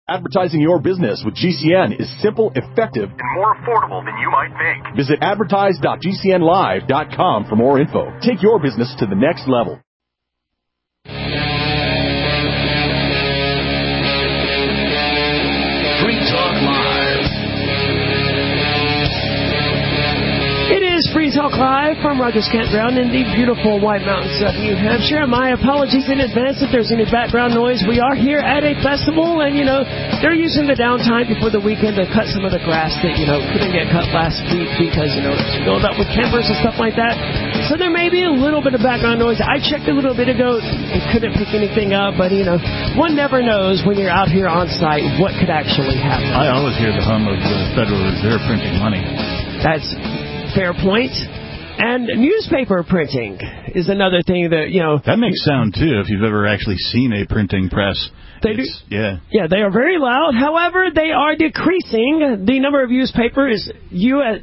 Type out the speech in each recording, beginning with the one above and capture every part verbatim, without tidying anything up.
Advertising your business with G C N is simple, effective, and more affordable than you might think. Visit advertise dot g c n live dot com for more info. Take your business to the next level. Free Talk Live. It is Free Talk Live from Rogers Campground in the beautiful White Mountains of New Hampshire. My apologies in advance if there's any background noise. We are here at a festival, and, you know, they're using the downtime before the weekend to cut some of the grass that, you know, couldn't get cut last week because, you know, it's filled up with campers and stuff like that. So there may be a little bit of background noise. I checked a little bit ago and couldn't pick anything up, but, you know, one never knows when you're out here on site what could actually happen. I always hear the hum of the Federal Reserve printing money. That's fair point. And newspaper printing is another thing that, you know... That makes sound, too, if you've ever actually seen a printing press. They do. Yeah. Yeah, they are very loud. However, they are decreasing. The number of newspapers, U S,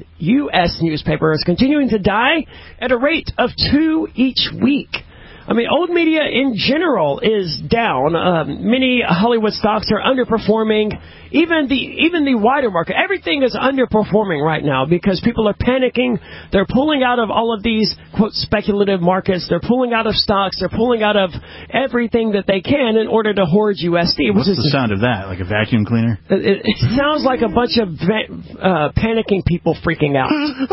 U S newspaper, is continuing to die at a rate of two each week. I mean, old media in general is down. Um, many Hollywood stocks are underperforming. Even the even the wider market, everything is underperforming right now because people are panicking. They're pulling out of all of these, quote, speculative markets. They're pulling out of stocks. They're pulling out of everything that they can in order to hoard U S D. What's the sound of that? Like a vacuum cleaner? It, it sounds like a bunch of uh, panicking people freaking out.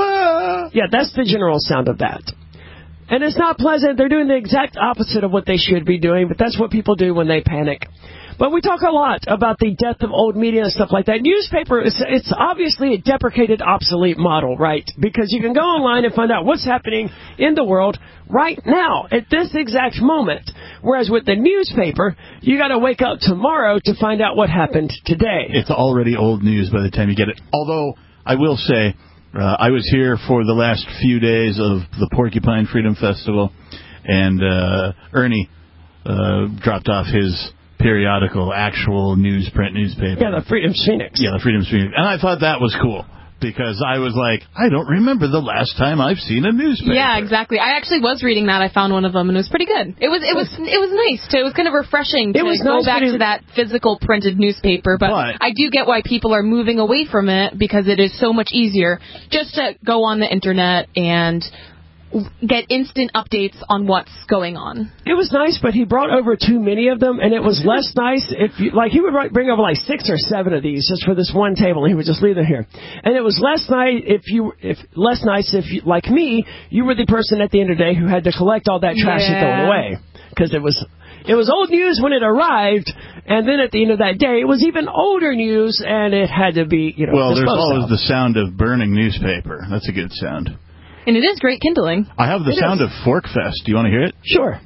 Yeah, that's the general sound of that. And it's not pleasant. They're doing the exact opposite of what they should be doing, but that's what people do when they panic. But we talk a lot about the death of old media and stuff like that. Newspaper, it's, it's obviously a deprecated, obsolete model, right? Because you can go online and find out what's happening in the world right now, at this exact moment. Whereas with the newspaper, you got to wake up tomorrow to find out what happened today. It's already old news by the time you get it. Although, I will say... Uh, I was here for the last few days of the Porcupine Freedom Festival, and uh, Ernie uh, dropped off his periodical, actual newsprint newspaper. Yeah, the Freedom Phoenix. Yeah, the Freedom Phoenix. And I thought that was cool, because I was like, I don't remember the last time I've seen a newspaper. Yeah, exactly. I actually was reading that. I found one of them, and it was pretty good. It was it was it was nice too. It was kind of refreshing to it was go nice back to that physical printed newspaper. But, but I do get why people are moving away from it, because it is so much easier just to go on the internet and get instant updates on what's going on. It was nice, but he brought over too many of them, and it was less nice if you, like, he would bring over like six or seven of these just for this one table, and he would just leave them here. And it was less nice if you, if less nice if you, like me, you were the person at the end of the day who had to collect all that trash yeah. and throw it away, because it was. It was old news when it arrived, and then at the end of that day, it was even older news, and it had to be, you know, well, there's always of. the sound of burning newspaper. That's a good sound. And it is great kindling. I have the it sound is. of Forkfest. Do you want to hear it? Sure.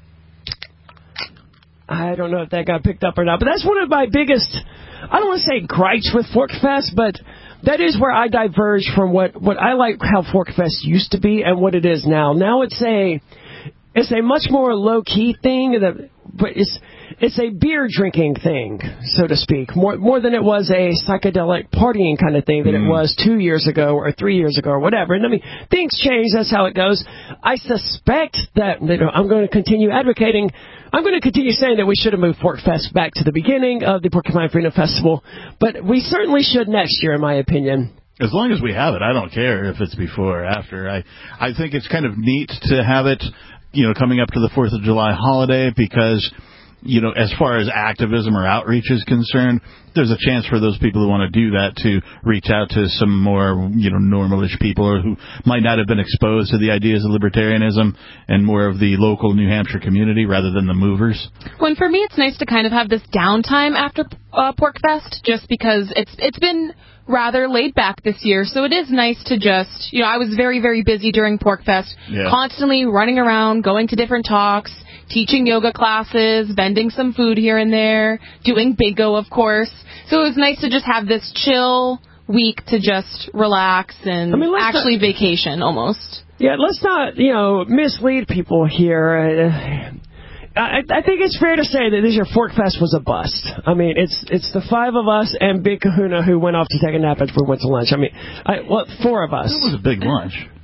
I don't know if that got picked up or not, but that's one of my biggest, I don't want to say gripes with Forkfest, but that is where I diverge from what, what I like how Forkfest used to be and what it is now. Now it's a... It's a much more low-key thing, that, but it's it's a beer-drinking thing, so to speak, more more than it was a psychedelic partying kind of thing that mm. it was two years ago or three years ago or whatever. And I mean, things change. That's how it goes. I suspect that, you know, I'm going to continue advocating. I'm going to continue saying that we should have moved Forkfest back to the beginning of the Porcupine Freedom Festival, but we certainly should next year, in my opinion. As long as we have it, I don't care if it's before or after. I I think it's kind of neat to have it, you know, coming up to the fourth of July holiday, because, you know, as far as activism or outreach is concerned, there's a chance for those people who want to do that to reach out to some more, you know, normalish people, or who might not have been exposed to the ideas of libertarianism and more of the local New Hampshire community rather than the movers. Well, and for me, it's nice to kind of have this downtime after uh, Porkfest, just because it's it's been rather laid back this year, so it is nice to just, you know, I was very, very busy during Porkfest, yeah. constantly running around, going to different talks, teaching yoga classes, vending some food here and there, doing bingo, of course. So it was nice to just have this chill week to just relax and I mean, actually not, vacation almost. Yeah, let's not, you know, mislead people here. I, I think it's fair to say that this year Forkfest was a bust. I mean, it's it's the five of us and Big Kahuna who went off to take a nap after we went to lunch. I mean, I, well, four of us. It was a big lunch.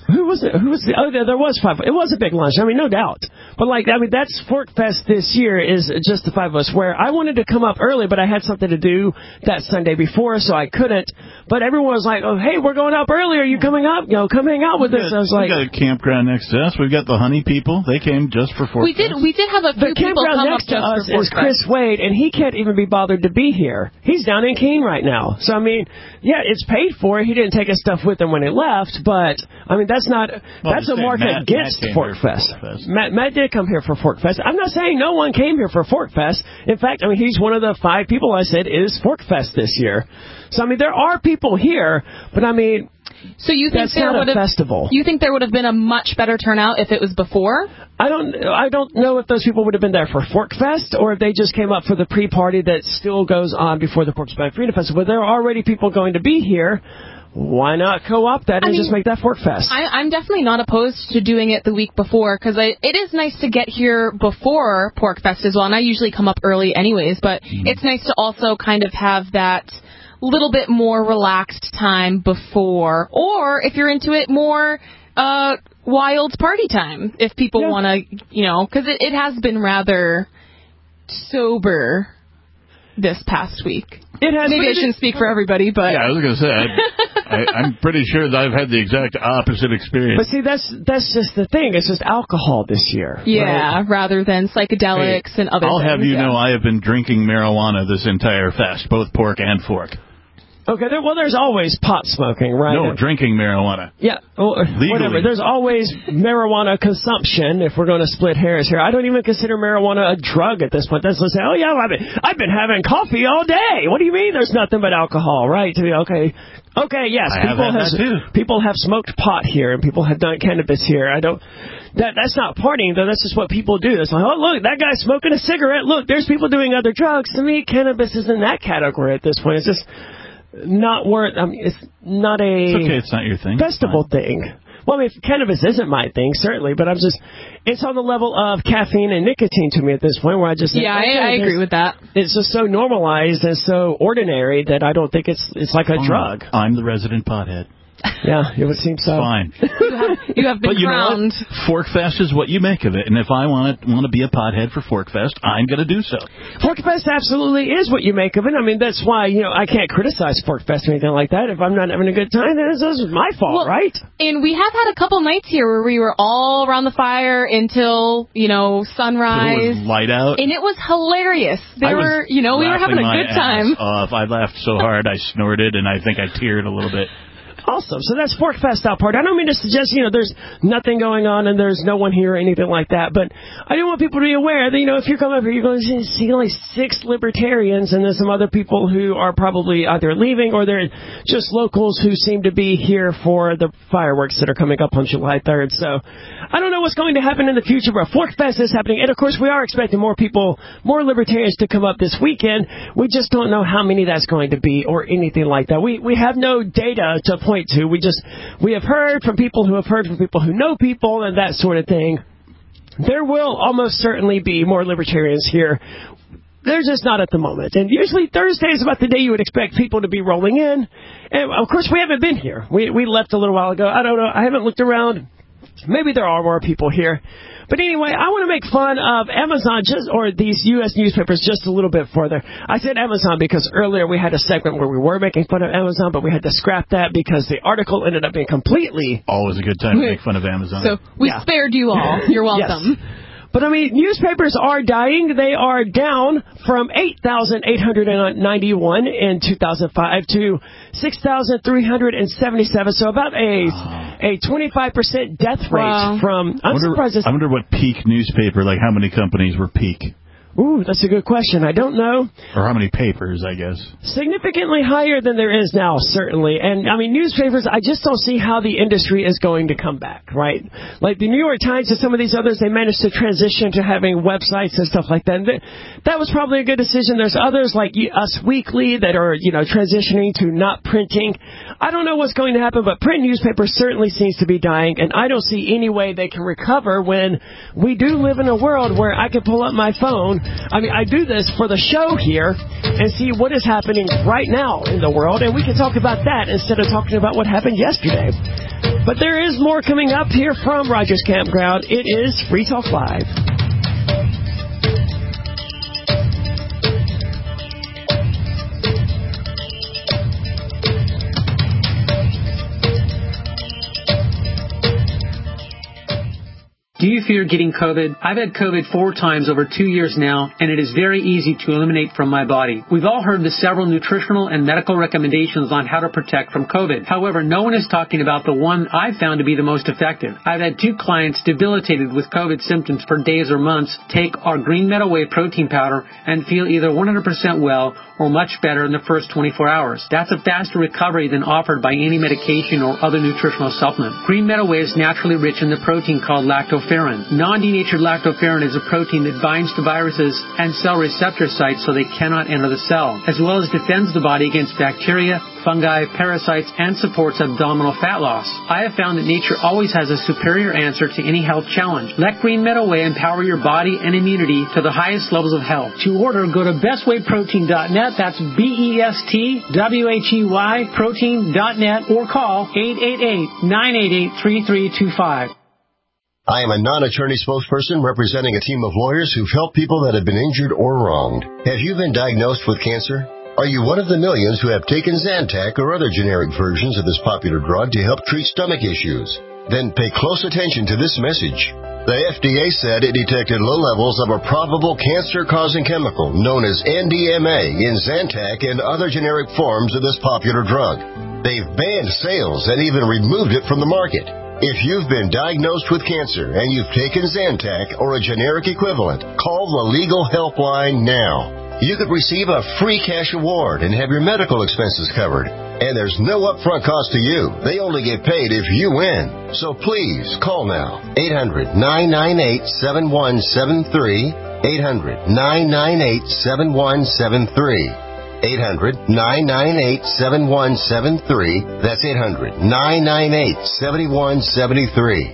Who was it? Who was the? Oh, there, there was five. It was a big lunch. I mean, no doubt. But like, I mean, that's Fork Fest this year is just the five of us. Where I wanted to come up early, but I had something to do that Sunday before, so I couldn't. But everyone was like, "Oh, hey, we're going up early. Are you coming up? You know, come hang out with we us." Got, I was like, "We got a campground next to us. We've got the Honey people. They came just for Fork We did. Fest. We did have a few the people campground come up next to just us for Fork is Chris Fest. Wade, and he can't even be bothered to be here. He's down in Keene right now. So I mean, yeah, it's paid for. He didn't take his stuff with him when he left, but I mean, that's not. Well, That's a mark Matt, against Matt Fork Fest. Fork Fest. Matt, Matt did come here for Fork Fest. I'm not saying no one came here for Fork Fest. In fact, I mean, he's one of the five people I said is Fork Fest this year. So, I mean, there are people here, but I mean, so you think that's there not would a have festival. You think there would have been a much better turnout if it was before? I don't I don't know if those people would have been there for Fork Fest or if they just came up for the pre-party that still goes on before the Porcupine Freedom Festival. But there are already people going to be here. Why not co-opt that and I mean, just make that Fork Fest? I, I'm definitely not opposed to doing it the week before because it is nice to get here before Pork Fest as well. And I usually come up early anyways, but mm. it's nice to also kind of have that little bit more relaxed time before. Or if you're into it, more uh, wild party time if people yeah. want to, you know, because it, it has been rather sober this past week. It has Maybe I shouldn't speak for everybody, but... Yeah, I was going to say, I, I, I'm pretty sure that I've had the exact opposite experience. But see, that's that's just the thing. It's just alcohol this year. Yeah, right? rather than psychedelics hey, and other I'll things. I'll have you yeah. know I have been drinking marijuana this entire fest, both pork and fork. Okay, there, well, there's always pot smoking, right? No, drinking marijuana. Yeah, well, whatever. There's always marijuana consumption, if we're going to split hairs here. I don't even consider marijuana a drug at this point. That's let's say, oh, yeah, I've been, I've been having coffee all day. What do you mean there's nothing but alcohol, right? Okay, okay, yes, I people have, have, too. people have smoked pot here, and people have done cannabis here. I don't... That That's not partying, though. That's just what people do. It's like, oh, look, that guy's smoking a cigarette. Look, there's people doing other drugs. To me, cannabis is in that category at this point. It's just... Not worth. I mean, it's not a. It's okay. It's not your thing. Festival thing. Well, I mean, cannabis isn't my thing, certainly, but I'm just. It's on the level of caffeine and nicotine to me at this point, where I just. Yeah, think, I, I agree with that. It's just so normalized and so ordinary that I don't think it's it's like a oh, drug. I'm the resident pothead. Yeah, it would seem so. Fine. You have, you have been but you crowned. know what? Fork Fest is what you make of it, and if I want to want to be a pothead for Fork Fest, I'm going to do so. Fork Fest absolutely is what you make of it. I mean, that's why you know I can't criticize Fork Fest or anything like that. If I'm not having a good time, then it's, it's my fault, well, right? And we have had a couple nights here where we were all around the fire until you know sunrise. It was light out, and it was hilarious. There were, you know, we were having a good time. Off. I laughed so hard I snorted, and I think I teared a little bit. Awesome. So that's Fork Fest out part. I don't mean to suggest, you know, there's nothing going on and there's no one here or anything like that, but I do want people to be aware that, you know, if you're coming up here, you're going to see only six libertarians and there's some other people who are probably either leaving or they're just locals who seem to be here for the fireworks that are coming up on July third. So I don't know what's going to happen in the future, but Fork Fest is happening. And, of course, we are expecting more people, more libertarians to come up this weekend. We just don't know how many that's going to be or anything like that. We, we have no data to point to. We just we have heard from people who have heard from people who know people and that sort of thing. There will almost certainly be more libertarians here. They're just not at the moment. And usually Thursday is about the day you would expect people to be rolling in. And, of course, we haven't been here. We we left a little while ago. I don't know. I haven't looked around. Maybe there are more people here. But anyway, I want to make fun of Amazon just or these U S newspapers just a little bit further. I said Amazon because earlier we had a segment where we were making fun of Amazon, but we had to scrap that because the article ended up being completely... Always a good time to make fun of Amazon. So we yeah. spared you all. You're welcome. Yes. But, I mean, newspapers are dying. They are down from eight thousand eight hundred ninety-one in two thousand five to six thousand three hundred seventy-seven. So about a wow. a twenty-five percent death rate wow. from... I'm I wonder, surprised. I wonder what peak newspaper, like how many companies were peak. Ooh, that's a good question. I don't know. Or how many papers, I guess. Significantly higher than there is now, certainly. And, I mean, newspapers, I just don't see how the industry is going to come back, right? Like the New York Times and some of these others, they managed to transition to having websites and stuff like that. And th- that was probably a good decision. There's others like Us Weekly that are, you know, transitioning to not printing. I don't know what's going to happen, but print newspapers certainly seems to be dying. And I don't see any way they can recover when we do live in a world where I can pull up my phone. I mean, I do this for the show here and see what is happening right now in the world, and we can talk about that instead of talking about what happened yesterday. But there is more coming up here from Rogers Campground. It is Free Talk Live. Do you fear getting COVID? I've had COVID four times over two years now, and it is very easy to eliminate from my body. We've all heard the several nutritional and medical recommendations on how to protect from COVID. However, no one is talking about the one I've found to be the most effective. I've had two clients debilitated with COVID symptoms for days or months take our Green Meadow Whey protein powder and feel either one hundred percent well or much better in the first twenty-four hours. That's a faster recovery than offered by any medication or other nutritional supplement. Green Meadow Whey is naturally rich in the protein called lactoferrin. Non-denatured lactoferrin is a protein that binds to viruses and cell receptor sites so they cannot enter the cell, as well as defends the body against bacteria, fungi, parasites, and supports abdominal fat loss. I have found that nature always has a superior answer to any health challenge. Let Green Meadow Whey empower your body and immunity to the highest levels of health. To order, go to best way protein dot net. That's B E S T W H E Y protein dot net or call eight eight eight, nine eight eight, three three two five. I am a non-attorney spokesperson representing a team of lawyers who've helped people that have been injured or wronged. Have you been diagnosed with cancer? Are you one of the millions who have taken Zantac or other generic versions of this popular drug to help treat stomach issues? Then pay close attention to this message. The F D A said it detected low levels of a probable cancer-causing chemical known as N D M A in Zantac and other generic forms of this popular drug. They've banned sales and even removed it from the market. If you've been diagnosed with cancer and you've taken Zantac or a generic equivalent, call the legal helpline now. You could receive a free cash award and have your medical expenses covered. And there's no upfront cost to you. They only get paid if you win. So please call now. eight hundred, nine nine eight, seven one seven three. eight hundred, nine nine eight, seven one seven three. eight hundred, nine nine eight, seven one seven three. That's eight hundred, nine nine eight, seven one seven three.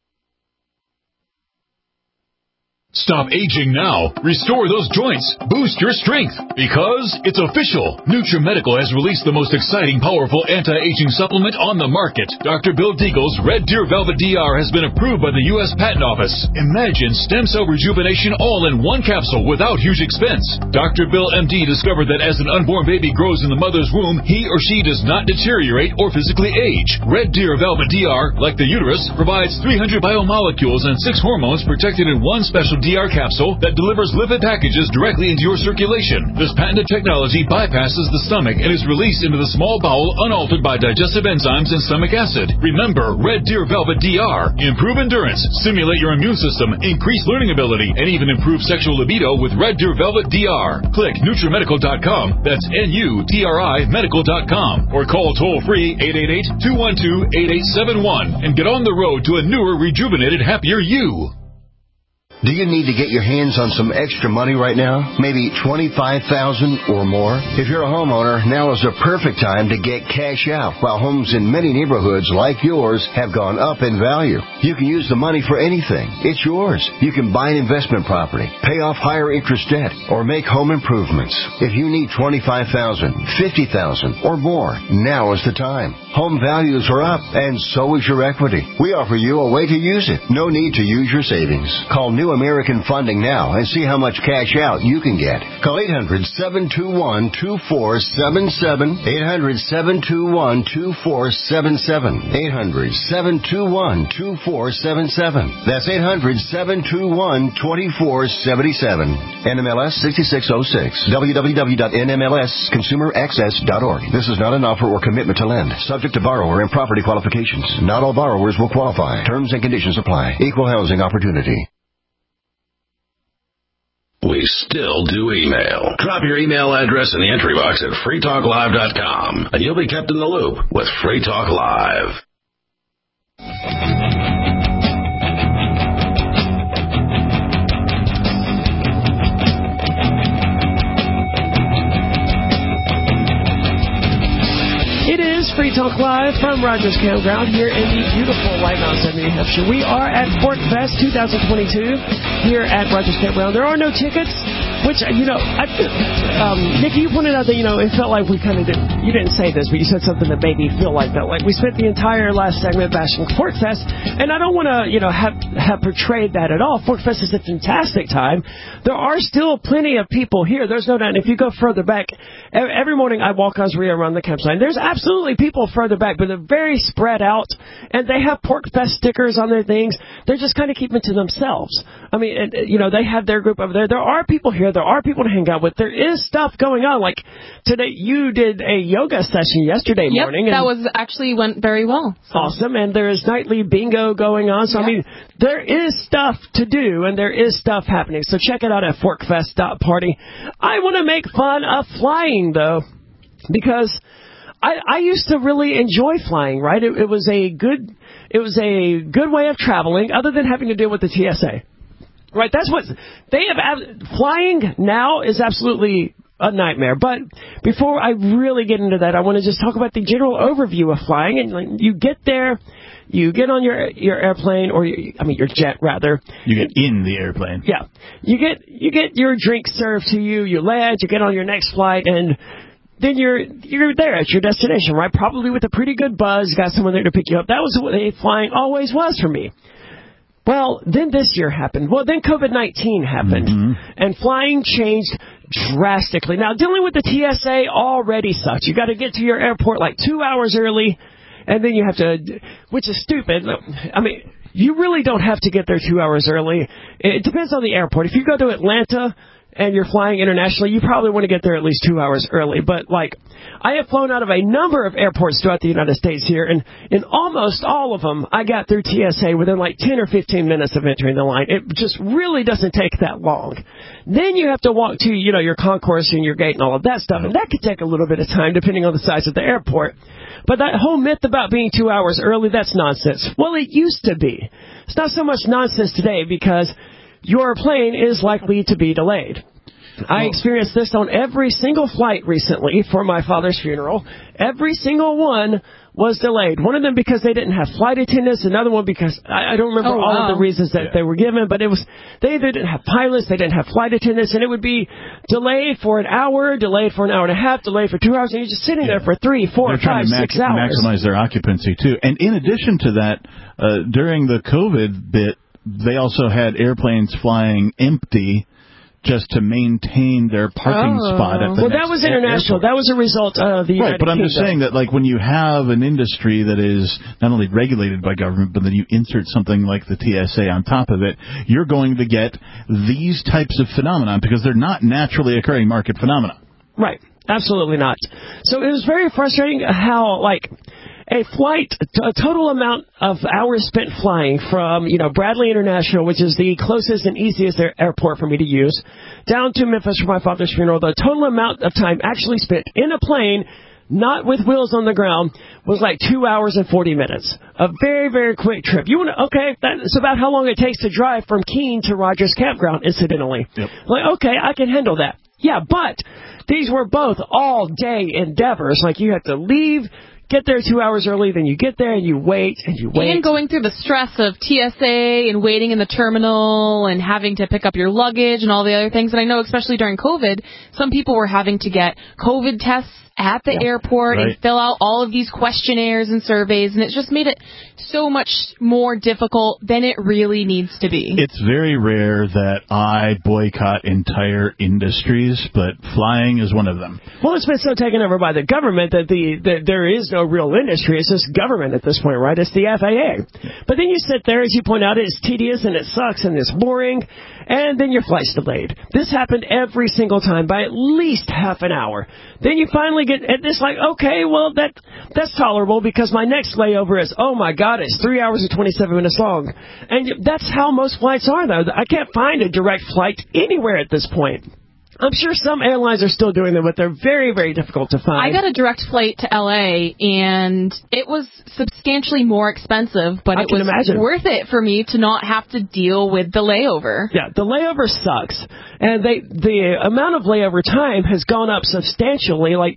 Stop aging now. Restore those joints. Boost your strength. Because it's official. NutriMedical has released the most exciting, powerful anti-aging supplement on the market. Doctor Bill Deagle's Red Deer Velvet D R has been approved by the U S Patent Office. Imagine stem cell rejuvenation all in one capsule without huge expense. Doctor Bill M D discovered that as an unborn baby grows in the mother's womb, he or she does not deteriorate or physically age. Red Deer Velvet D R, like the uterus, provides three hundred biomolecules and six hormones protected in one special D R capsule that delivers lipid packages directly into your circulation. This patented technology bypasses the stomach and is released into the small bowel unaltered by digestive enzymes and stomach acid. Remember, Red Deer Velvet D R. Improve endurance, stimulate your immune system, increase learning ability, and even improve sexual libido with Red Deer Velvet D R. Click NutriMedical dot com. That's N U T R I medical dot com. Or call toll-free eight eight eight, two one two, eight eight seven one and get on the road to a newer, rejuvenated, happier you. Do you need to get your hands on some extra money right now? Maybe twenty-five thousand dollars or more? If you're a homeowner, now is the perfect time to get cash out. While homes in many neighborhoods like yours have gone up in value, you can use the money for anything. It's yours. You can buy an investment property, pay off higher interest debt, or make home improvements. If you need twenty-five thousand dollars, fifty thousand dollars, or more, now is the time. Home values are up, and so is your equity. We offer you a way to use it. No need to use your savings. Call New American Funding now and see how much cash out you can get. Call eight hundred, seven two one, two four seven seven. eight hundred, seven two one, two four seven seven. eight hundred, seven two one, two four seven seven. That's eight hundred, seven two one, two four seven seven. N M L S sixty-six oh six. w w w dot n m l s consumer access dot org. This is not an offer or commitment to lend. Subject to borrower and property qualifications. Not all borrowers will qualify. Terms and conditions apply. Equal housing opportunity. We still do email. Drop your email address in the entry box at free talk live dot com, and you'll be kept in the loop with Free Talk Live. It is Free Talk Live from Rogers Campground here in the beautiful White Mountains, New Hampshire. We are at Pork Fest twenty twenty-two here at Rogers Campground. There are no tickets. Which, you know, I, um, Nikki, you pointed out that, you know, it felt like we kind of did, you didn't say this, but you said something that made me feel like that. Like, we spent the entire last segment bashing PorcFest, and I don't want to, you know, have, have portrayed that at all. PorcFest is a fantastic time. There are still plenty of people here. There's no doubt. If you go further back, every morning I walk Oswego around the campsite. There's absolutely people further back, but they're very spread out, and they have PorcFest stickers on their things. They're just kind of keeping to themselves. I mean, and, you know, they have their group over there. There are people here. There are people to hang out with. There is stuff going on. Like today, you did a yoga session yesterday yep, morning. That was actually went very well. So. Awesome. And there is nightly bingo going on. So, yep. I mean, there is stuff to do and there is stuff happening. So check it out at forkfest dot party. I want to make fun of flying, though, because I, I used to really enjoy flying, right? It, it was a good, it was a good way of traveling other than having to deal with the T S A. Right, that's what they have. Flying now is absolutely a nightmare. But before I really get into that, I want to just talk about the general overview of flying. And like, you get there, you get on your your airplane, or your, I mean your jet rather. You get in the airplane. Yeah, you get you get your drink served to you. You land, you get on your next flight, and then you're you're there at your destination, right? Probably with a pretty good buzz. You got someone there to pick you up. That was what flying always was for me. Well, then this year happened. Well, then COVID nineteen happened, mm-hmm. and flying changed drastically. Now, dealing with the T S A already sucks. You got to get to your airport like two hours early, and then you have to, which is stupid. I mean, you really don't have to get there two hours early. It depends on the airport. If you go to Atlanta and you're flying internationally, you probably want to get there at least two hours early. But, like, I have flown out of a number of airports throughout the United States here, and in almost all of them, I got through T S A within, like, ten or fifteen minutes of entering the line. It just really doesn't take that long. Then you have to walk to, you know, your concourse and your gate and all of that stuff, and that could take a little bit of time depending on the size of the airport. But that whole myth about being two hours early, that's nonsense. Well, it used to be. It's not so much nonsense today because your plane is likely to be delayed. I experienced this on every single flight recently for my father's funeral. Every single one was delayed. One of them because they didn't have flight attendants. Another one because I, I don't remember oh, all wow. of the reasons that yeah. they were given, but it was they either didn't have pilots, they didn't have flight attendants, and it would be delayed for an hour, delayed for an hour and a half, delayed for two hours, and you're just sitting yeah. there for three, four, They're five, trying to six hours. Maximize their occupancy too. And in addition to that, uh, during the COVID bit, they also had airplanes flying empty, just to maintain their parking oh. spot at the well, next that was international. airport. That was a result of the United Right, but I'm Kingdom. just saying that, like, when you have an industry that is not only regulated by government, but then you insert something like the T S A on top of it, you're going to get these types of phenomena because they're not naturally occurring market phenomena. Right, absolutely not. So it was very frustrating how, like, a flight, a total amount of hours spent flying from, you know, Bradley International, which is the closest and easiest airport for me to use, down to Memphis for my father's funeral. The total amount of time actually spent in a plane, not with wheels on the ground, was like two hours and forty minutes. A very, very quick trip. You want to, okay, that's about how long it takes to drive from Keene to Rogers Campground, incidentally. Yep. Like, okay, I can handle that. Yeah, but these were both all-day endeavors. Like, you have to leave, get there two hours early, then you get there and you wait and you wait. And going through the stress of T S A and waiting in the terminal and having to pick up your luggage and all the other things. And I know especially during COVID, some people were having to get COVID tests at the yeah. airport right. and fill out all of these questionnaires and surveys, and it just made it so much more difficult than it really needs to be. It's very rare that I boycott entire industries, but flying is one of them. Well, it's been so taken over by the government that the, the there is no real industry. It's just government at this point, right? It's the F A A. But then you sit there, as you point out, it's tedious and it sucks and it's boring, and then your flight's delayed. This happened every single time by at least half an hour. Then you finally get, and it's like, okay, well, that that's tolerable because my next layover is, oh my God, it's three hours and twenty-seven minutes long. And that's how most flights are, though. I can't find a direct flight anywhere at this point. I'm sure some airlines are still doing them, but they're very, very difficult to find. I got a direct flight to L A, and it was substantially more expensive, but I it was imagine. worth it for me to not have to deal with the layover. Yeah, the layover sucks, and they the amount of layover time has gone up substantially. Like,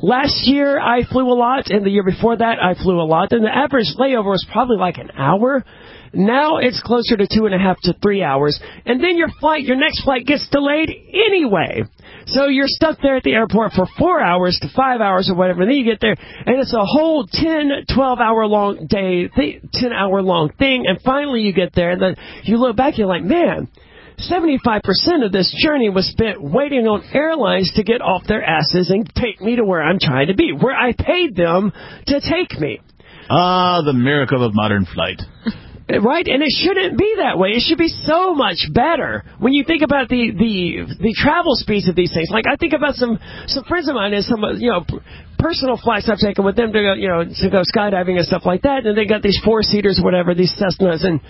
Last year, I flew a lot, and the year before that, I flew a lot. And the average layover was probably like an hour. Now it's closer to two and a half to three hours. And then your flight, your next flight gets delayed anyway. So you're stuck there at the airport for four hours to five hours or whatever. And then you get there, and it's a whole ten, twelve-hour-long day, ten-hour-long thing. And finally you get there, and then you look back, you're like, man, seventy-five percent of this journey was spent waiting on airlines to get off their asses and take me to where I'm trying to be, where I paid them to take me. Ah, the miracle of modern flight. Right, and it shouldn't be that way. It should be so much better when you think about the, the the travel speeds of these things. Like I think about some some friends of mine and some you know personal flights I've taken with them to go you know to go skydiving and stuff like that. And they got these four seaters, whatever, these Cessnas, and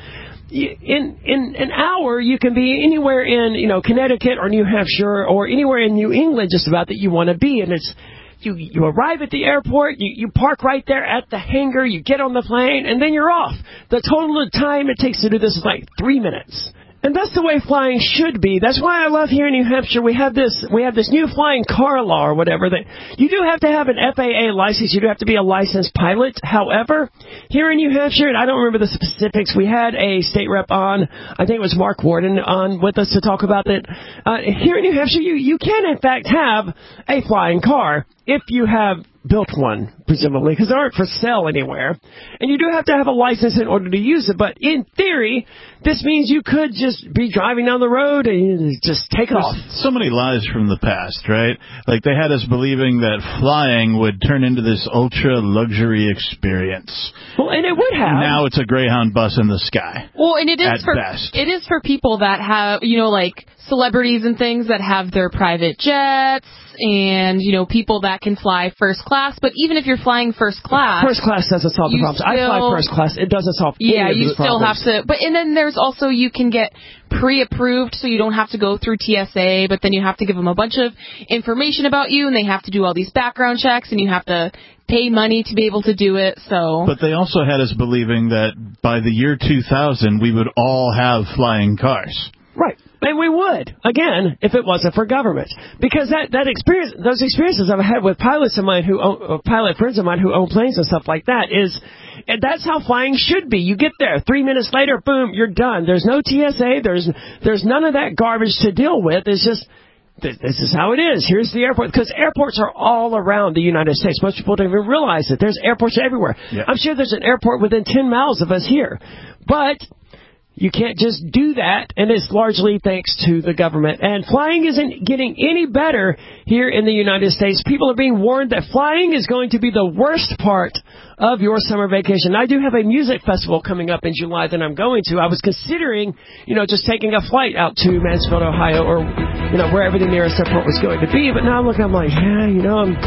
in in an hour you can be anywhere in you know Connecticut or New Hampshire or anywhere in New England just about that you want to be, and it's. You you arrive at the airport, you, you park right there at the hangar, you get on the plane, and then you're off. The total time it takes to do this is like three minutes. And that's the way flying should be. That's why I love here in New Hampshire we have this we have this new flying car law or whatever that you do have to have an F A A license. You do have to be a licensed pilot. However, here in New Hampshire, and I don't remember the specifics, we had a state rep on, I think it was Mark Warden, on with us to talk about that. Uh, here in New Hampshire, you, you can in fact have a flying car if you have built one, presumably, because they aren't for sale anywhere. And you do have to have a license in order to use it. But in theory, this means you could just be driving down the road and just take There's off. So many lies from the past, right? Like they had us believing that flying would turn into this ultra luxury experience. Well, and it would have. Now it's a Greyhound bus in the sky. Well, and it is at for best. it is for people that have, you know, like celebrities and things that have their private jets and, you know, people that can fly first class. But even if you're flying first class... First class doesn't solve the problems. Still, I fly first class. It doesn't solve any yeah, of you these still problems. have to... But and then there's also, you can get pre-approved, so you don't have to go through T S A, but then you have to give them a bunch of information about you, and they have to do all these background checks, and you have to pay money to be able to do it. So, But they also had us believing that by the year two thousand, we would all have flying cars. Right. And we would, again, if it wasn't for government. Because that, that experience, those experiences I've had with pilots of mine who own, uh, pilot friends of mine who own planes and stuff like that is, and that's how flying should be. You get there, three minutes later, boom, you're done. There's no T S A, there's, there's none of that garbage to deal with. It's just, this is how it is. Here's the airport. Because airports are all around the United States. Most people don't even realize it. There's airports everywhere. Yeah. I'm sure there's an airport within ten miles of us here. But you can't just do that, and it's largely thanks to the government. And flying isn't getting any better here in the United States. People are being warned that flying is going to be the worst part of your summer vacation. I do have a music festival coming up in July that I'm going to. I was considering, you know, just taking a flight out to Mansfield, Ohio, or, you know, wherever the nearest airport was going to be. But now look, I'm like, yeah, you know, I'm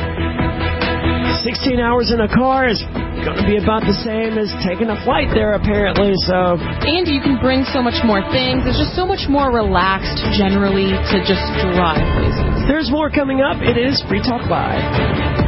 sixteen hours in a car is going to be about the same as taking a flight there, apparently. So, and you can bring so much more things. It's just so much more relaxed, generally, to just drive places. There's more coming up. It is Free Talk Live.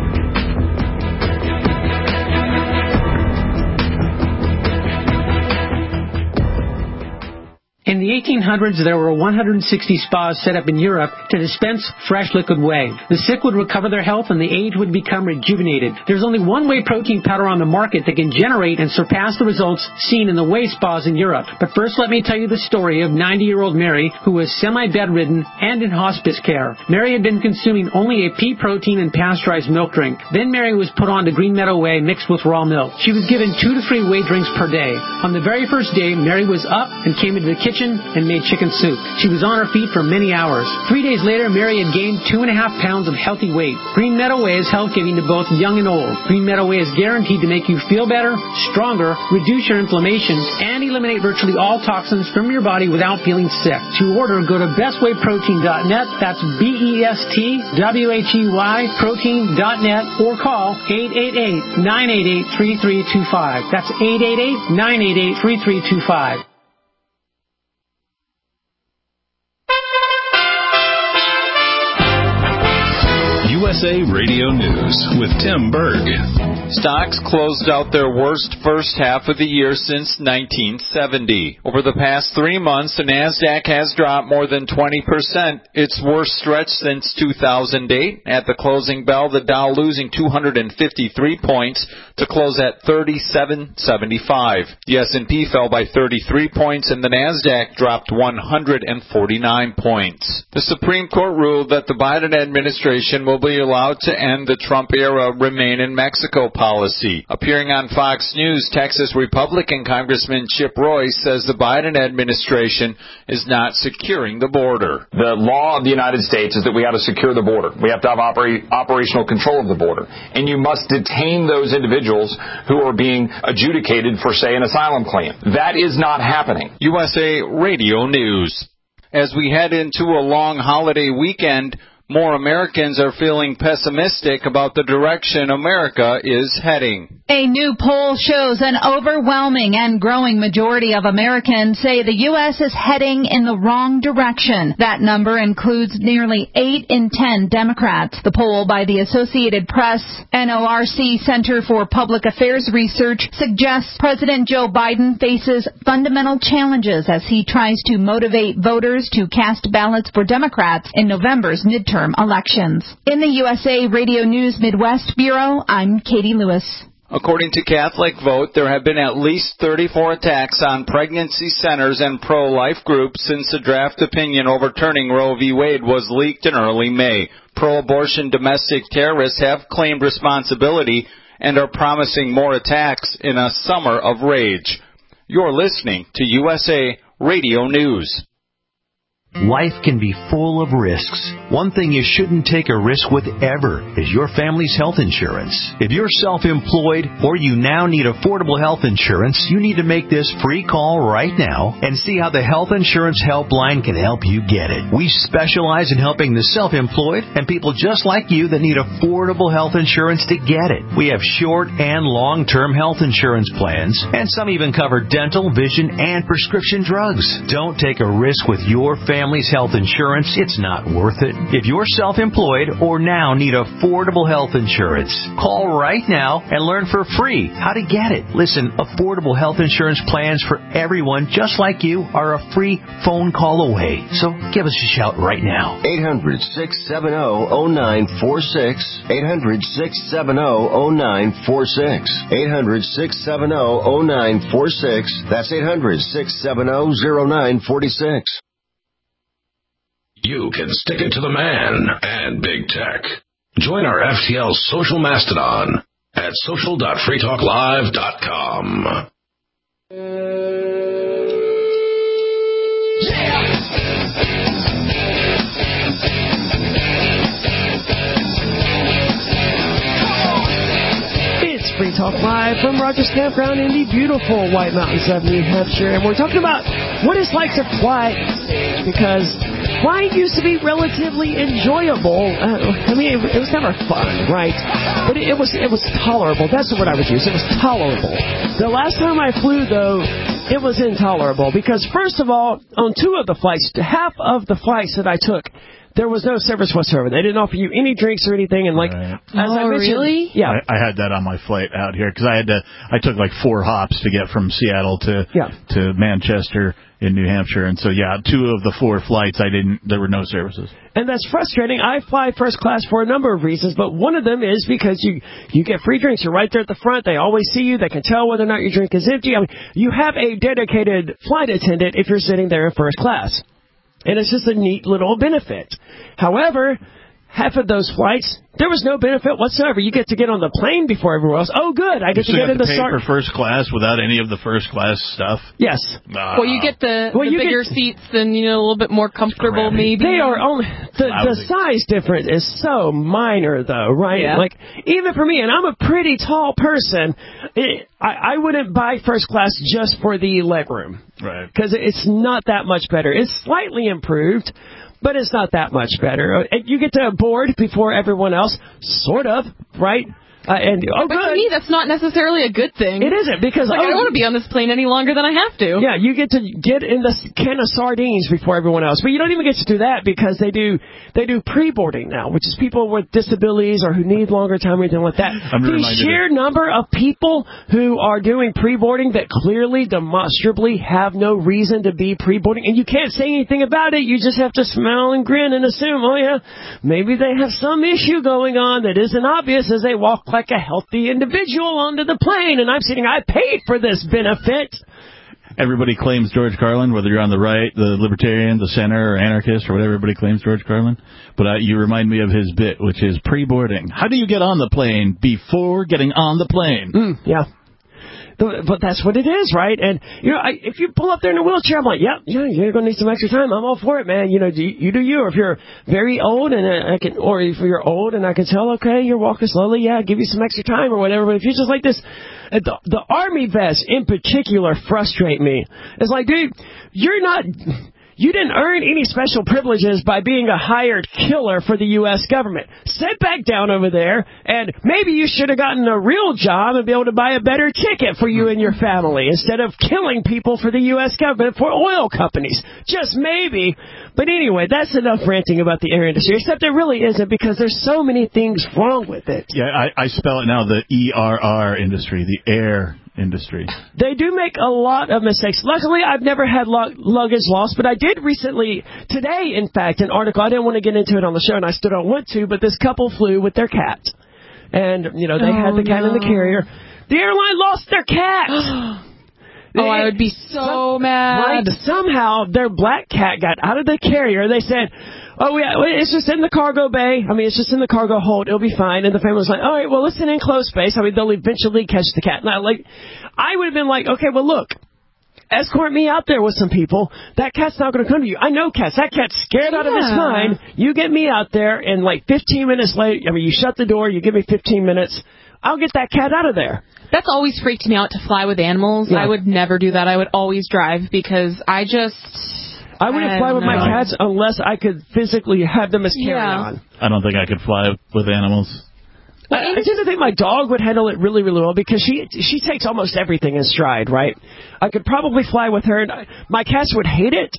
In the eighteen hundreds, there were one hundred sixty spas set up in Europe to dispense fresh liquid whey. The sick would recover their health and the aged would become rejuvenated. There's only one whey protein powder on the market that can generate and surpass the results seen in the whey spas in Europe. But first, let me tell you the story of ninety-year-old Mary, who was semi-bedridden and in hospice care. Mary had been consuming only a pea protein and pasteurized milk drink. Then Mary was put on to Green Meadow Whey mixed with raw milk. She was given two to three whey drinks per day. On the very first day, Mary was up and came into the kitchen and made chicken soup. She was on her feet for many hours. Three days later, Mary had gained two and a half pounds of healthy weight. Green Meadow Whey is health-giving to both young and old. Green Meadow Whey is guaranteed to make you feel better, stronger, reduce your inflammation, and eliminate virtually all toxins from your body without feeling sick. To order, go to best whey protein dot net. That's B E S T W H E Y protein dot net or call eight eight eight, nine eight eight, three three two five. That's eight eight eight, nine eight eight, three three two five. U S A Radio News with Tim Berg. Stocks closed out their worst first half of the year since nineteen seventy. Over the past three months, the NASDAQ has dropped more than twenty percent, its worst stretch since two thousand eight. At the closing bell, the Dow losing two hundred fifty-three points to close at thirty-seven seventy-five. The S and P fell by thirty-three points, and the NASDAQ dropped one hundred forty-nine points. The Supreme Court ruled that the Biden administration will be allowed to end the Trump-era Remain in Mexico policy. Appearing on Fox News, Texas Republican Congressman Chip Roy says the Biden administration is not securing the border. The law of the United States is that we have to secure the border. We have to have opera- operational control of the border. And you must detain those individuals who are being adjudicated for, say, an asylum claim. That is not happening. U S A Radio News. As we head into a long holiday weekend, more Americans are feeling pessimistic about the direction America is heading. A new poll shows an overwhelming and growing majority of Americans say the U S is heading in the wrong direction. That number includes nearly eight in ten Democrats. The poll by the Associated Press N O R C Center for Public Affairs Research suggests President Joe Biden faces fundamental challenges as he tries to motivate voters to cast ballots for Democrats in November's midterm elections. In the U S A Radio News Midwest Bureau, I'm Katie Lewis. According to Catholic Vote, there have been at least thirty-four attacks on pregnancy centers and pro-life groups since the draft opinion overturning Roe v. Wade was leaked in early May. Pro-abortion domestic terrorists have claimed responsibility and are promising more attacks in a summer of rage. You're listening to U S A Radio News. Life can be full of risks. One thing you shouldn't take a risk with ever is your family's health insurance. If you're self-employed or you now need affordable health insurance, you need to make this free call right now and see how the Health Insurance Helpline can help you get it. We specialize in helping the self-employed and people just like you that need affordable health insurance to get it. We have short and long-term health insurance plans, and some even cover dental, vision, and prescription drugs. Don't take a risk with your family. Family's health insurance, it's not worth it. If you're self-employed or now need affordable health insurance, call right now and learn for free how to get it. Listen, affordable health insurance plans for everyone just like you are a free phone call away. So give us a shout right now. eight hundred, six seven zero, zero nine four six. eight hundred, six seven zero, zero nine four six. eight hundred, six seven zero, zero nine four six. That's eight hundred, six seven zero, zero nine four six. You can stick it to the man and big tech. Join our F T L social mastodon at social dot free talk live dot com. It's Free Talk Live from Rogers Campground in the beautiful White Mountains of New Hampshire. And we're talking about what it's like to fly because flying used to be relatively enjoyable. Uh, I mean, it, it was never fun, right? But it, it was it was tolerable. That's the word I would use. It was tolerable. The last time I flew, though, it was intolerable because, first of all, on two of the flights, half of the flights that I took, there was no service whatsoever. They didn't offer you any drinks or anything. And like, right. as oh, I mentioned, really? Yeah, I, I had that on my flight out here because I had to. I took like four hops to get from Seattle to yeah. to Manchester in New Hampshire, and so yeah, two of the four flights I didn't. There were no services, and that's frustrating. I fly first class for a number of reasons, but one of them is because you you get free drinks. You're right there at the front. They always see you. They can tell whether or not your drink is empty. I mean, you have a dedicated flight attendant if you're sitting there in first class. And it's just a neat little benefit. However, half of those flights, there was no benefit whatsoever. You get to get on the plane before everyone else. Oh, good. I get you to get in the pay start for first class without any of the first class stuff. Yes. Uh, well, you get the, well, the you bigger get, seats and, you know, a little bit more comfortable, maybe. They are only the, the size difference is so minor, though, right? Yeah. Like, even for me, and I'm a pretty tall person, it, I, I wouldn't buy first class just for the legroom. Right. Because it's not that much better. It's slightly improved, but it's not that much better. You get to board before everyone else, sort of, right? Uh, and oh, but good. to me, that's not necessarily a good thing. It isn't, because like, oh, I don't want to be on this plane any longer than I have to. Yeah, you get to get in the can of sardines before everyone else, but you don't even get to do that because they do they do pre-boarding now, which is people with disabilities or who need longer time or anything like that. I'm the sheer number of people who are doing pre-boarding that clearly, demonstrably have no reason to be pre-boarding, and you can't say anything about it. You just have to smile and grin and assume, oh yeah, maybe they have some issue going on that isn't obvious as they walk like a healthy individual onto the plane, and I'm sitting, I paid for this benefit. Everybody claims George Carlin, whether you're on the right, the libertarian, the center, or anarchist, or whatever, everybody claims George Carlin. But uh, you remind me of his bit, which is pre-boarding. How do you get on the plane before getting on the plane? Mm, yeah. But that's what it is, right? And, you know, I, if you pull up there in a wheelchair, I'm like, yep, yeah, you're going to need some extra time. I'm all for it, man. You know, you, you do you. Or if you're very old and I can, or if you're old and I can tell, okay, you're walking slowly, yeah, give you some extra time or whatever. But if you're just like this, the, the Army vets in particular frustrate me. It's like, dude, you're not... You didn't earn any special privileges by being a hired killer for the U S government. Sit back down over there, and maybe you should have gotten a real job and be able to buy a better ticket for you and your family instead of killing people for the U S government, for oil companies. Just maybe. But anyway, that's enough ranting about the air industry, except it really isn't, because there's so many things wrong with it. Yeah, I, I spell it now, the E R R industry, the air industry. They do make a lot of mistakes. Luckily, I've never had lug- luggage lost, but I did recently, today, in fact, an article, I didn't want to get into it on the show, and I still don't want to, but this couple flew with their cat. And, you know, they oh, had the cat no. in the carrier. The airline lost their cat. Oh, I would be so Some, mad. Right, somehow their black cat got out of the carrier. They said, oh, yeah, it's just in the cargo bay. I mean, it's just in the cargo hold. It'll be fine. And the family was like, all right, well, it's an enclosed space. I mean, they'll eventually catch the cat. Now, like, I would have been like, okay, well, look, escort me out there with some people. That cat's not going to come to you. I know cats. That cat's scared out yeah. of his mind. You get me out there, and like fifteen minutes later, I mean, you shut the door, you give me fifteen minutes, I'll get that cat out of there. That's always freaked me out to fly with animals. Yeah. I would never do that. I would always drive because I just... I wouldn't I fly with know. my cats unless I could physically have them as carry-on. Yeah. I don't think I could fly with animals. Well, I, I tend to think my dog would handle it really, really well because she she takes almost everything in stride, right? I could probably fly with her. And I, my cats would hate it.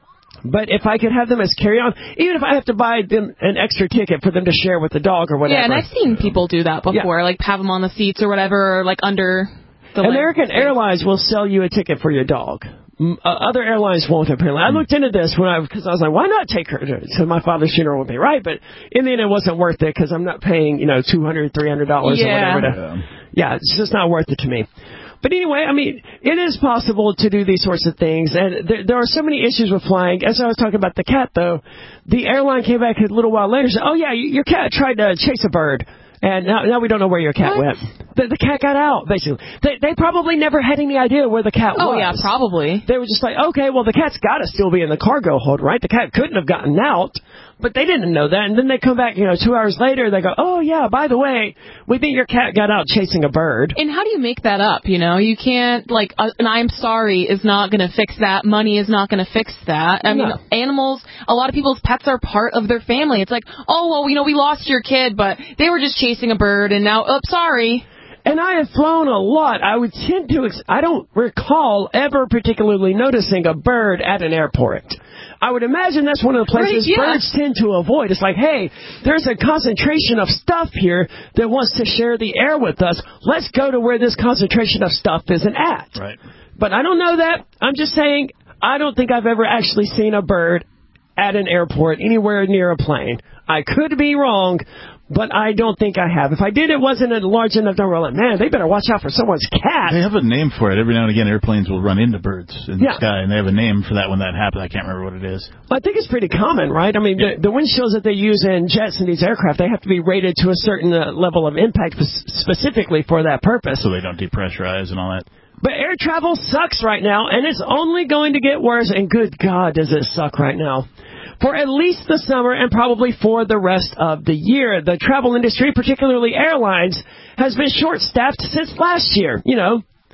But if I could have them as carry-on, even if I have to buy them an extra ticket for them to share with the dog or whatever. Yeah, and I've seen people do that before, yeah. like have them on the seats or whatever, or like under the American Airlines will sell you a ticket for your dog. Uh, other airlines won't, apparently. I looked into this when I because I was like, why not take her to, to my father's funeral with me, right? But in the end, it wasn't worth it because I'm not paying, you know, two hundred dollars, three hundred dollars yeah. or whatever. To, yeah, it's just not worth it to me. But anyway, I mean, it is possible to do these sorts of things, and there, there are so many issues with flying. As I was talking about the cat, though, the airline came back a little while later and said, oh, yeah, your cat tried to chase a bird, and now, now we don't know where your cat what? went. The, the cat got out, basically. They, they probably never had any idea where the cat oh, was. Oh, yeah, probably. They were just like, okay, well, the cat's got to still be in the cargo hold, right? The cat couldn't have gotten out. But they didn't know that. And then they come back, you know, two hours later, they go, oh, yeah, by the way, we think your cat got out chasing a bird. And how do you make that up, you know? You can't, like, uh, an I'm sorry is not going to fix that. Money is not going to fix that. I mean, no. animals, a lot of people's pets are part of their family. It's like, oh, well, you know, we lost your kid, but they were just chasing a bird, and now, oh, sorry. And I have flown a lot. I would tend to, ex- I don't recall ever particularly noticing a bird at an airport. I would imagine that's one of the places right, yeah. birds tend to avoid. It's like, hey, there's a concentration of stuff here that wants to share the air with us. Let's go to where this concentration of stuff isn't at. Right. But I don't know that. I'm just saying, I don't think I've ever actually seen a bird at an airport anywhere near a plane. I could be wrong, but I don't think I have. If I did, it wasn't a large enough number. Like, man, they better watch out for someone's cat. They have a name for it. Every now and again, airplanes will run into birds in yeah. the sky, and they have a name for that when that happens. I can't remember what it is. Well, I think it's pretty common, right? I mean, yeah. the, the windshields that they use in jets and these aircraft, they have to be rated to a certain uh, level of impact specifically for that purpose. So they don't depressurize and all that. But air travel sucks right now, and it's only going to get worse, and good God, does it suck right now. For at least the summer and probably for the rest of the year. The travel industry, particularly airlines, has been short-staffed since last year. You know,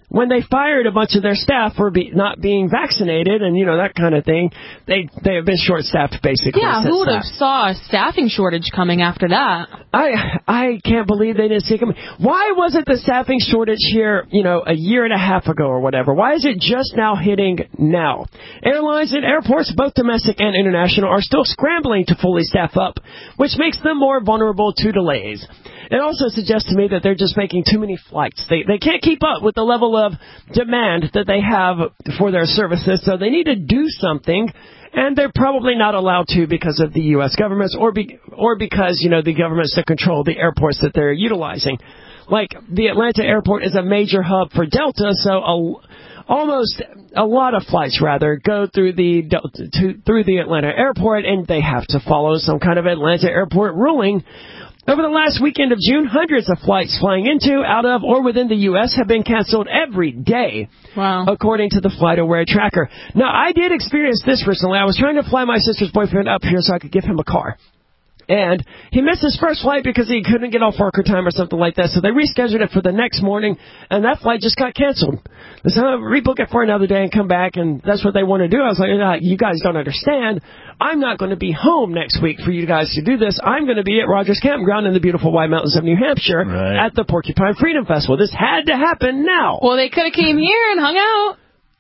when they fired a bunch of their staff for be, not being vaccinated and, you know, that kind of thing, they they have been short-staffed, basically. Yeah, who would have saw a staffing shortage coming after that? I I can't believe they didn't see it coming. Why wasn't the staffing shortage here, you know, a year and a half ago or whatever? Why is it just now hitting now? Airlines and airports, both domestic and international, are still scrambling to fully staff up, which makes them more vulnerable to delays. It also suggests to me that they're just making too many flights. They they can't keep up with the level of demand that they have for their services, so they need to do something, and they're probably not allowed to because of the U S government or be, or because, you know, the governments that control the airports that they're utilizing. Like, the Atlanta airport is a major hub for Delta, so a, almost a lot of flights, rather, go through the to, through the Atlanta airport, and they have to follow some kind of Atlanta airport ruling. Over the last weekend of June, hundreds of flights flying into, out of, or within the U S have been canceled every day, wow. according to the FlightAware tracker. Now, I did experience this recently. I was trying to fly my sister's boyfriend up here so I could give him a car. And he missed his first flight because he couldn't get off work or time or something like that. So they rescheduled it for the next morning, and that flight just got canceled. So I rebook it for another day and come back, and that's what they want to do. I was like, you guys don't understand. I'm not going to be home next week for you guys to do this. I'm going to be at Rogers Campground in the beautiful White Mountains of New Hampshire right. at the Porcupine Freedom Festival. This had to happen now. Well, they could have came here and hung out.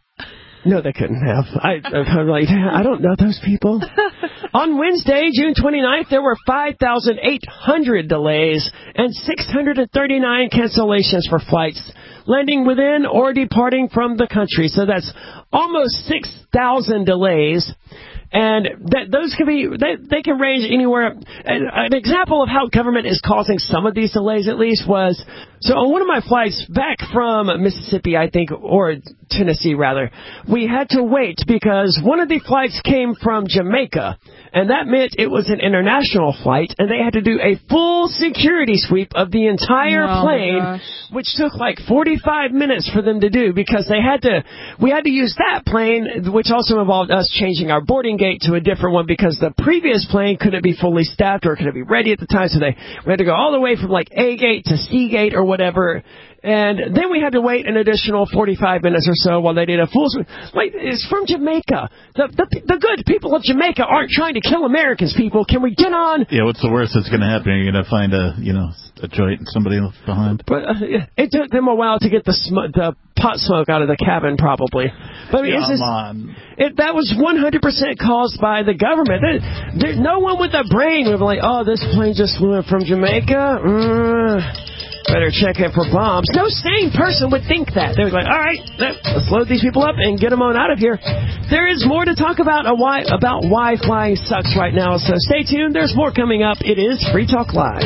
No, they couldn't have. I, I'm like, I don't know those people. On Wednesday, June twenty-ninth, there were five thousand eight hundred delays and six hundred thirty-nine cancellations for flights landing within or departing from the country. So that's almost six thousand delays. And that those can be, they, they can range anywhere. An example of how government is causing some of these delays, at least, was, so on one of my flights back from Mississippi, I think, or Tennessee, rather, we had to wait because one of the flights came from Jamaica, and that meant it was an international flight, and they had to do a full security sweep of the entire oh plane, which took like forty-five minutes for them to do because they had to, we had to use that plane, which also involved us changing our boarding gate to a different one because the previous plane couldn't be fully staffed or couldn't be ready at the time, so they we had to go all the way from like A gate to C gate or whatever, and then we had to wait an additional forty-five minutes or so while they did a full sweep. Like, it's from Jamaica. The, the the good people of Jamaica aren't trying to kill Americans, people. Can we get on? Yeah, what's the worst that's going to happen? You're going to find a, you know, a joint and somebody behind. But uh, it took them a while to get the sm- the pot smoke out of the cabin, probably. But I mean, Come it's just, on. It, that was one hundred percent caused by the government. There, there, no one with a brain would be like, oh, this plane just flew in from Jamaica. Mm, better check it for bombs. No sane person would think that. They would be like, all right, let's load these people up and get them on out of here. There is more to talk about a why, about why flying sucks right now, so stay tuned. There's more coming up. It is Free Talk Live.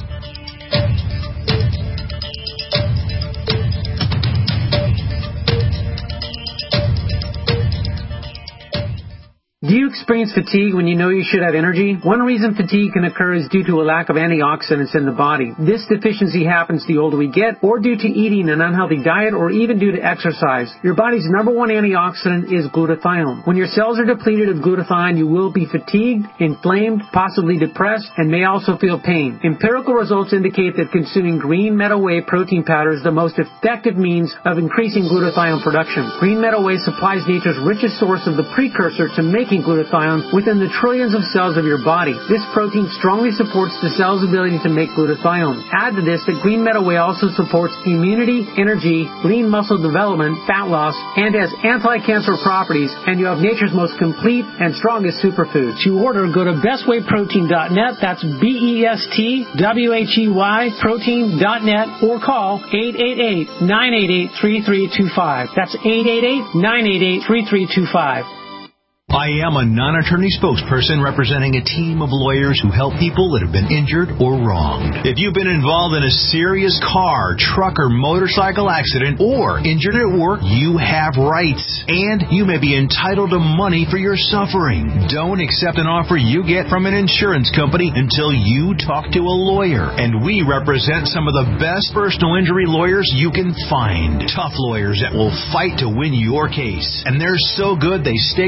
Do you experience fatigue when you know you should have energy? One reason fatigue can occur is due to a lack of antioxidants in the body. This deficiency happens the older we get, or due to eating an unhealthy diet, or even due to exercise. Your body's number one antioxidant is glutathione. When your cells are depleted of glutathione, you will be fatigued, inflamed, possibly depressed, and may also feel pain. Empirical results indicate that consuming green meadow whey protein powder is the most effective means of increasing glutathione production. Green meadow whey supplies nature's richest source of the precursor to making glutathione within the trillions of cells of your body. This protein strongly supports the cell's ability to make glutathione. Add to this that green meadow whey also supports immunity, energy, lean muscle development, fat loss, and has anti-cancer properties, and you have nature's most complete and strongest superfood. To order, go to best way protein dot net. That's B E S T W H E Y protein dot net, or call eight eight eight, nine eight eight, three three two five. That's eight eight eight, nine eight eight, three three two five. I am a non-attorney spokesperson representing a team of lawyers who help people that have been injured or wronged. If you've been involved in a serious car, truck, or motorcycle accident, or injured at work, you have rights, and you may be entitled to money for your suffering. Don't accept an offer you get from an insurance company until you talk to a lawyer, and we represent some of the best personal injury lawyers you can find. Tough lawyers that will fight to win your case, and they're so good they stake their reputation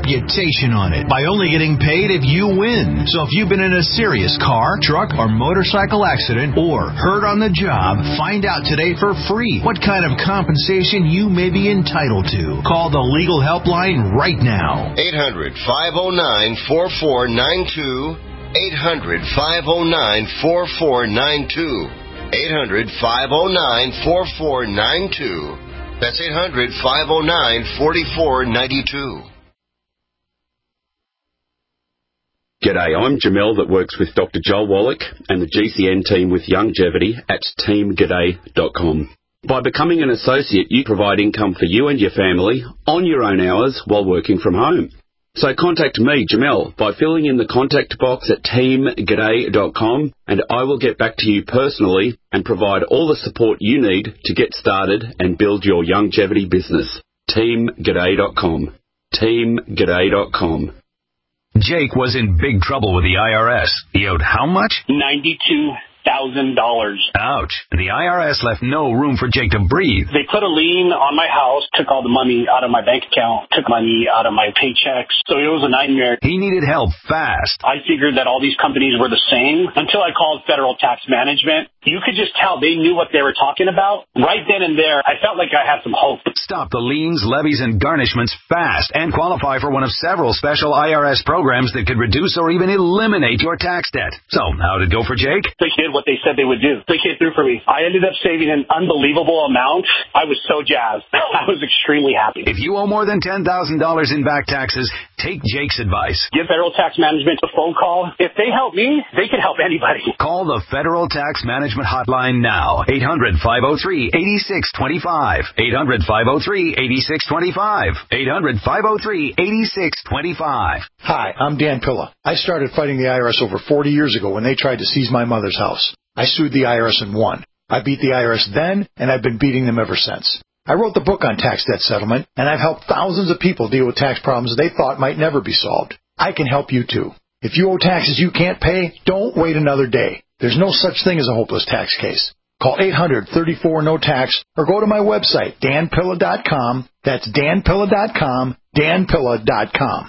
reputation on it by only getting paid if you win. So if you've been in a serious car, truck, or motorcycle accident or hurt on the job, find out today for free what kind of compensation you may be entitled to. Call the legal helpline right now. eight hundred, five oh nine, four four nine two. eight hundred, five oh nine, four four nine two. eight hundred, five oh nine, four four nine two. That's eight hundred, five oh nine, four four nine two. G'day, I'm Jamel that works with Doctor Joel Wallach and the G C N team with Longevity at team g'day dot com. By becoming an associate, you provide income for you and your family on your own hours while working from home. So contact me, Jamel, by filling in the contact box at team g'day dot com, and I will get back to you personally and provide all the support you need to get started and build your longevity business. team g'day dot com. team g'day dot com. Jake was in big trouble with the I R S. He owed how much? ninety-two thousand dollars. Ouch. The I R S left no room for Jake to breathe. They put a lien on my house, took all the money out of my bank account, took money out of my paychecks. So it was a nightmare. He needed help fast. I figured that all these companies were the same until I called Federal Tax Management. You could just tell they knew what they were talking about. Right then and there, I felt like I had some hope. Stop the liens, levies, and garnishments fast and qualify for one of several special I R S programs that could reduce or even eliminate your tax debt. So, how'd it go for Jake? They did what they said they would do. They came through for me. I ended up saving an unbelievable amount. I was so jazzed. I was extremely happy. If you owe more than ten thousand dollars in back taxes, take Jake's advice. Give Federal Tax Management a phone call. If they help me, they can help anybody. Call the Federal Tax Management Hotline now. eight hundred, five oh three, eight six two five. eight hundred, five oh three, eight six two five. eight hundred, five oh three, eight six two five. Hi, I'm Dan Pilla. I started fighting the I R S over forty years ago when they tried to seize my mother's house. I sued the I R S and won. I beat the I R S then, and I've been beating them ever since. I wrote the book on tax debt settlement, and I've helped thousands of people deal with tax problems they thought might never be solved. I can help you too. If you owe taxes you can't pay, don't wait another day. There's no such thing as a hopeless tax case. Call eight hundred, thirty-four, no tax or go to my website, dan pilla dot com. That's dan pilla dot com, dan pilla dot com.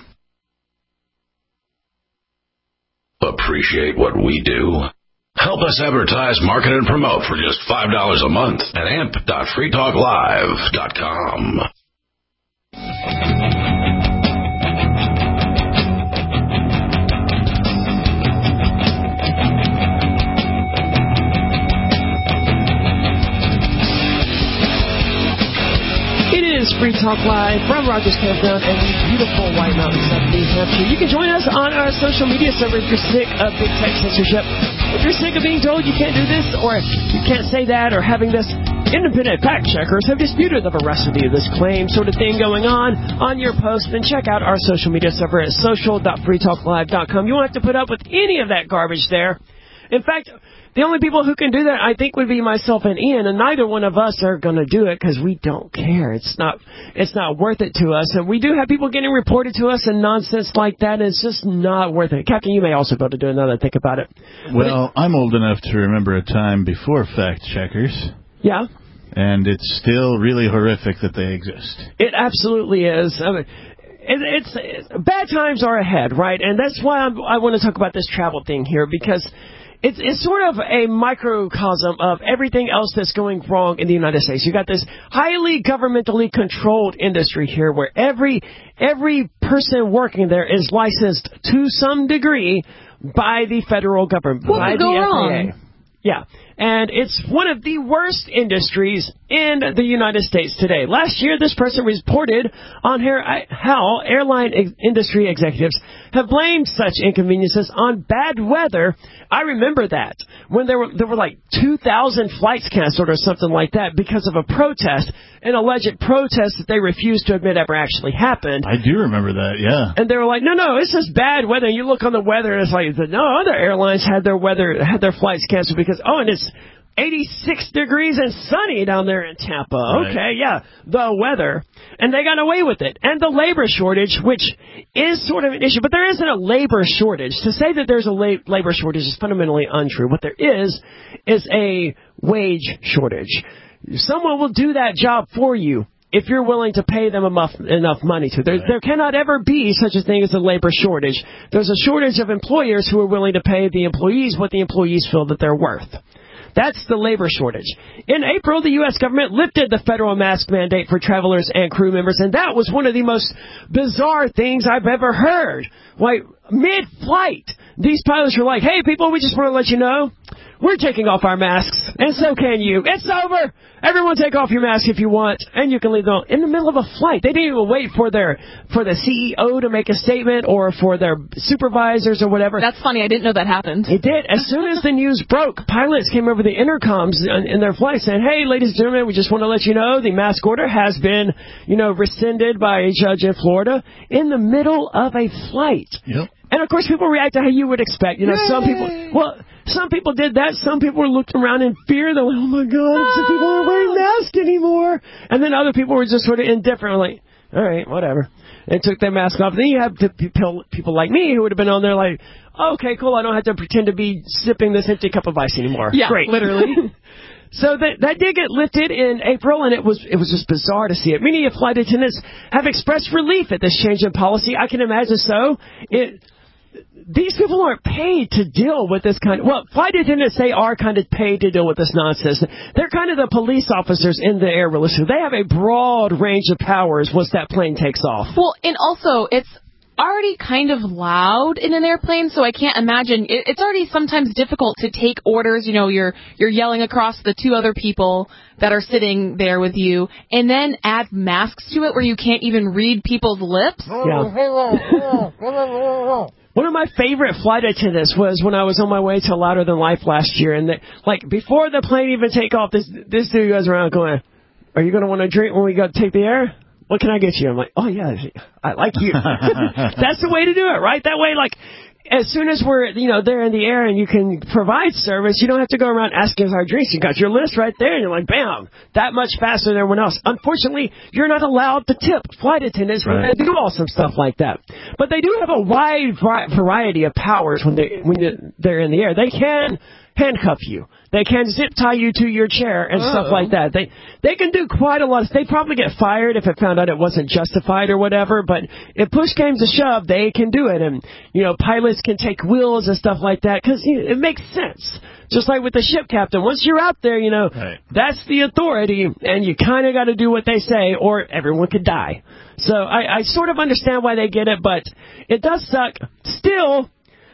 Appreciate what we do? Help us advertise, market, and promote for just five dollars a month at amp dot free talk live dot com. Free Talk Live from Rogers Campground and the beautiful White Mountains of New Hampshire. You can join us on our social media server if you're sick of big tech censorship. If you're sick of being told you can't do this or you can't say that or having this, independent fact checkers have disputed the veracity of this claim sort of thing going on on your post, then check out our social media server at social dot free talk live dot com. You won't have to put up with any of that garbage there. In fact, the only people who can do that, I think, would be myself and Ian, and neither one of us are going to do it because we don't care. It's not it's not worth it to us. And we do have people getting reported to us and nonsense like that, and it's just not worth it. Captain, you may also be able to do another think about it. Well, it, I'm old enough to remember a time before fact checkers. Yeah. And it's still really horrific that they exist. It absolutely is. I mean, it, it's, it's bad times are ahead, right? And that's why I'm, I want to talk about this travel thing here, because It's, it's sort of a microcosm of everything else that's going wrong in the United States. You got this highly governmentally controlled industry here where every every person working there is licensed to some degree by the federal government, what by could the go F D A. wrong? Yeah. And it's one of the worst industries in the United States today. Last year, this person reported on how airline ex- industry executives have blamed such inconveniences on bad weather. I remember that when there were there were like two thousand flights canceled or something like that because of a protest, an alleged protest that they refused to admit ever actually happened. I do remember that, yeah. And they were like, no, no, it's just bad weather. And you look on the weather, and it's like, no, other airlines had their weather had their flights canceled because, oh, and it's eighty-six degrees and sunny down there in Tampa. Right. Okay, yeah, the weather. And they got away with it. And the labor shortage, which is sort of an issue, but there isn't a labor shortage. To say that there's a la- labor shortage is fundamentally untrue. What there is is a wage shortage. Someone will do that job for you if you're willing to pay them enough, enough money to. There, right. there cannot ever be such a thing as a labor shortage. There's a shortage of employers who are willing to pay the employees what the employees feel that they're worth. That's the labor shortage. In April, the U S government lifted the federal mask mandate for travelers and crew members, and that was one of the most bizarre things I've ever heard. Like, mid-flight, these pilots were like, hey, people, we just want to let you know, we're taking off our masks, and so can you. It's over. Everyone take off your mask if you want, and you can leave them in the middle of a flight. They didn't even wait for their for the C E O to make a statement or for their supervisors or whatever. That's funny. I didn't know that happened. It did. As soon as the news broke, pilots came over the intercoms in, in their flight saying, hey, ladies and gentlemen, we just want to let you know the mask order has been, you know, rescinded by a judge in Florida in the middle of a flight. Yep. And, of course, people react to how you would expect. You know, Yay! some people, well, some people did that. Some people were looking around in fear. They're like, oh, my God, ah! some people aren't wearing masks anymore. And then other people were just sort of indifferent, like, all right, whatever. And took their mask off. Then you have people, people like me who would have been on there like, oh, okay, cool, I don't have to pretend to be sipping this empty cup of ice anymore. Yeah, Great. Literally. So that that did get lifted in April, and it was it was just bizarre to see it. Many flight attendants have expressed relief at this change in policy. I can imagine so. It... These people aren't paid to deal with this kind of... Well, flight attendants, they are kind of paid to deal with this nonsense. They're kind of the police officers in the air realistically. They have a broad range of powers once that plane takes off. Well, and also, it's already kind of loud in an airplane, so I can't imagine... It, it's already sometimes difficult to take orders. You know, you're you're yelling across the two other people that are sitting there with you, and then add masks to it where you can't even read people's lips. Yeah. One of my favorite flight attendants was when I was on my way to Louder Than Life last year, and they, like before the plane even take off, this this dude goes around going, "Are you going to want to drink when we go take the air? What can I get you?" I'm like, "Oh yeah, I like you." That's the way to do it, right? That way, like, as soon as we're, you know, there in the air and you can provide service, you don't have to go around asking for our drinks. You got your list right there, and you're like, bam, that much faster than everyone else. Unfortunately, you're not allowed to tip flight attendants when right. they do awesome stuff like that. But they do have a wide variety of powers when they when they're in the air. They can handcuff you. They can zip tie you to your chair and Uh-oh. stuff like that. They they can do quite a lot of... They probably get fired if it found out it wasn't justified or whatever, but if push came to shove, they can do it. And, you know, pilots can take wheels and stuff like that because you know, it makes sense. Just like with the ship captain. Once you're out there, you know, right. that's the authority, and you kind of got to do what they say or everyone could die. So I, I sort of understand why they get it, but it does suck. Still...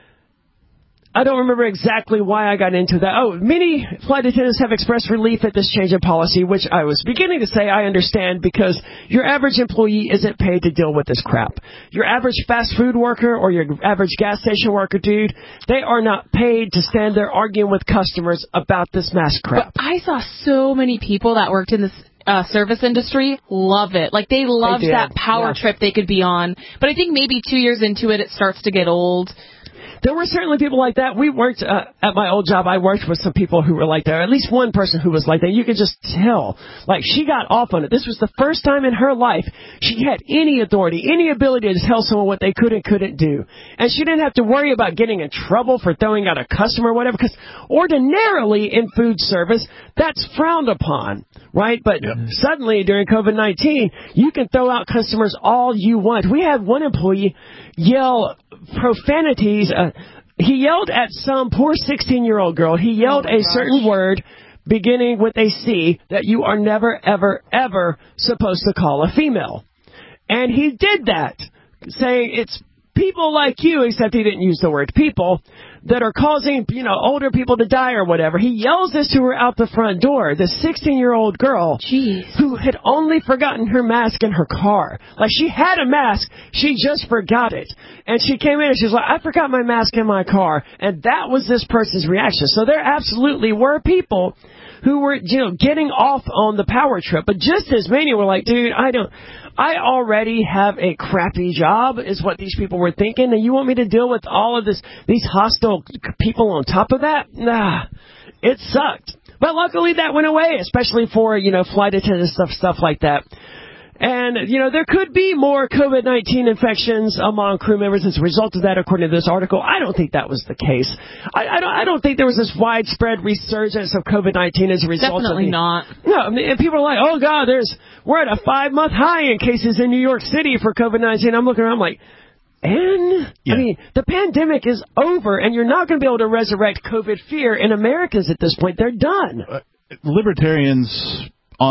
I don't remember exactly why I got into that. Oh, many flight attendants have expressed relief at this change in policy, which I was beginning to say I understand because your average employee isn't paid to deal with this crap. Your average fast food worker or your average gas station worker, dude, they are not paid to stand there arguing with customers about this mask crap. But I saw so many people that worked in this Uh, service industry love it. Like, they love they that power yeah. trip they could be on. But I think maybe two years into it, it starts to get old. There were certainly people like that. We worked, uh, at my old job, I worked with some people who were like that. At least one person who was like that. You could just tell. Like, she got off on it. This was the first time in her life she had any authority, any ability to tell someone what they could and couldn't do. And she didn't have to worry about getting in trouble for throwing out a customer or whatever, because ordinarily in food service, that's frowned upon, right? But yep. suddenly during COVID nineteen, you can throw out customers all you want. We had one employee yell profanities. Uh, he yelled at some poor sixteen-year-old girl. He yelled oh a gosh. certain word beginning with a C that you are never, ever, ever supposed to call a female. And he did that, saying it's people like you, except he didn't use the word people, that are causing, you know, older people to die or whatever. He yells this to her out the front door, this sixteen-year-old girl Jeez. who had only forgotten her mask in her car. Like, she had a mask, she just forgot it. And she came in and she was like, I forgot my mask in my car. And that was this person's reaction. So there absolutely were people who were, you know, getting off on the power trip. But just as many were like, dude, I don't... I already have a crappy job, is what these people were thinking, and you want me to deal with all of this, these hostile people on top of that? Nah, it sucked. But luckily that went away, especially for, you know, flight attendants, stuff, stuff like that. And, you know, there could be more COVID nineteen infections among crew members as a result of that, according to this article. I don't think that was the case. I, I, don't, I don't think there was this widespread resurgence of COVID nineteen as a result Definitely of... Definitely not. No, I mean, and people are like, oh, God, there's we're at a five-month high in cases in New York City for COVID nineteen. I'm looking around, I'm like... And, yeah. I mean, the pandemic is over, and you're not going to be able to resurrect COVID fear in Americans at this point. They're done. Uh, libertarians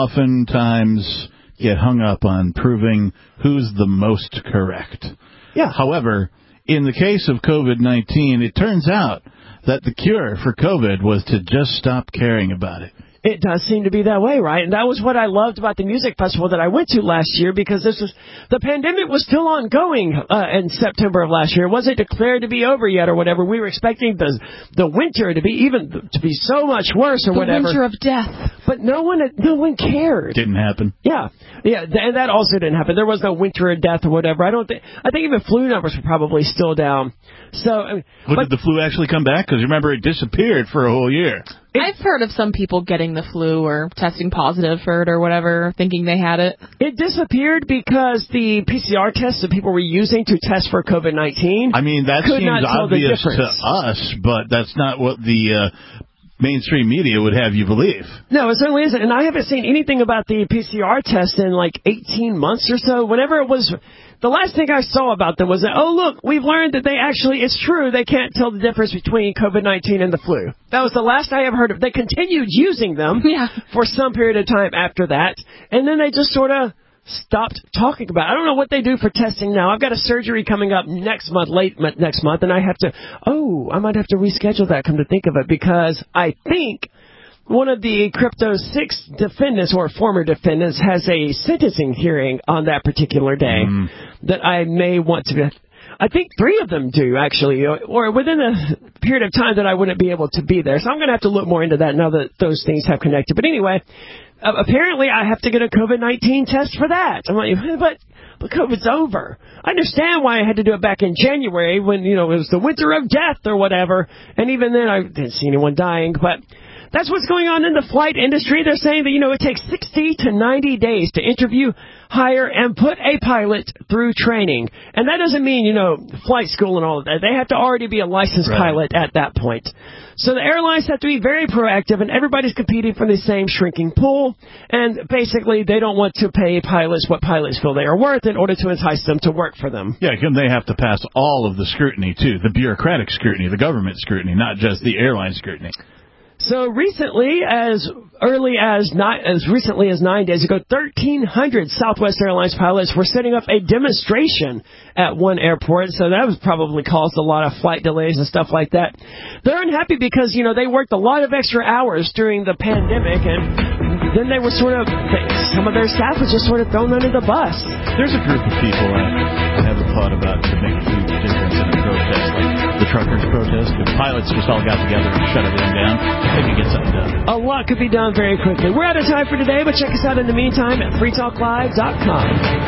oftentimes get hung up on proving who's the most correct. Yeah. However, in the case of COVID nineteen, it turns out that the cure for COVID was to just stop caring about it. It does seem to be that way, right? And that was what I loved about the music festival that I went to last year, because this was the pandemic was still ongoing uh, in September of last year. It wasn't declared to be over yet or whatever. We were expecting the the winter to be even to be so much worse or the whatever. The winter of death. But no one no one cared. Didn't happen. Yeah, yeah, th- and that also didn't happen. There was no winter of death or whatever. I don't think. I think even flu numbers were probably still down. So, I mean, well, but, did the flu actually come back? Because remember, it disappeared for a whole year. It, I've heard of some people getting the flu or testing positive for it or whatever, thinking they had it. It disappeared because the P C R tests that people were using to test for COVID nineteen. I mean, that could seems not tell obvious the to us, but that's not what the uh, mainstream media would have you believe. No, it certainly isn't. And I haven't seen anything about the P C R test in like eighteen months or so. Whenever it was... The last thing I saw about them was that, oh, look, we've learned that they actually, it's true, they can't tell the difference between COVID nineteen and the flu. That was the last I ever heard of. They continued using them yeah. for some period of time after that, and then they just sort of stopped talking about it. I don't know what they do for testing now. I've got a surgery coming up next month, late next month, and I have to, oh, I might have to reschedule that, come to think of it, because I think... One of the Crypto six defendants, or former defendants, has a sentencing hearing on that particular day mm. that I may want to... I think three of them do, actually, or within a period of time that I wouldn't be able to be there. So I'm going to have to look more into that now that those things have connected. But anyway, uh, apparently I have to get a COVID nineteen test for that. I'm like, but... But COVID's over. I understand why I had to do it back in January when, you know, it was the winter of death or whatever. And even then, I didn't see anyone dying. But that's what's going on in the flight industry. They're saying that, you know, it takes sixty to ninety days to interview, hire, and put a pilot through training. And that doesn't mean, you know, flight school and all of that. They have to already be a licensed right. pilot at that point. So the airlines have to be very proactive, and everybody's competing for the same shrinking pool. And basically, they don't want to pay pilots what pilots feel they are worth in order to entice them to work for them. Yeah, and they have to pass all of the scrutiny, too, the bureaucratic scrutiny, the government scrutiny, not just the airline scrutiny. So recently, as early as nine, as recently as nine days ago, thirteen hundred Southwest Airlines pilots were setting up a demonstration at one airport. So that was probably caused a lot of flight delays and stuff like that. They're unhappy because, you know, they worked a lot of extra hours during the pandemic, and then they were sort of, some of their staff was just sort of thrown under the bus. There's a group of people I haven't thought about to make a huge difference in a protest, like the truckers' protest. If pilots just all got together and shut everything down, they could get something done. A lot could be done very quickly. We're out of time for today, but check us out in the meantime at free talk live dot com.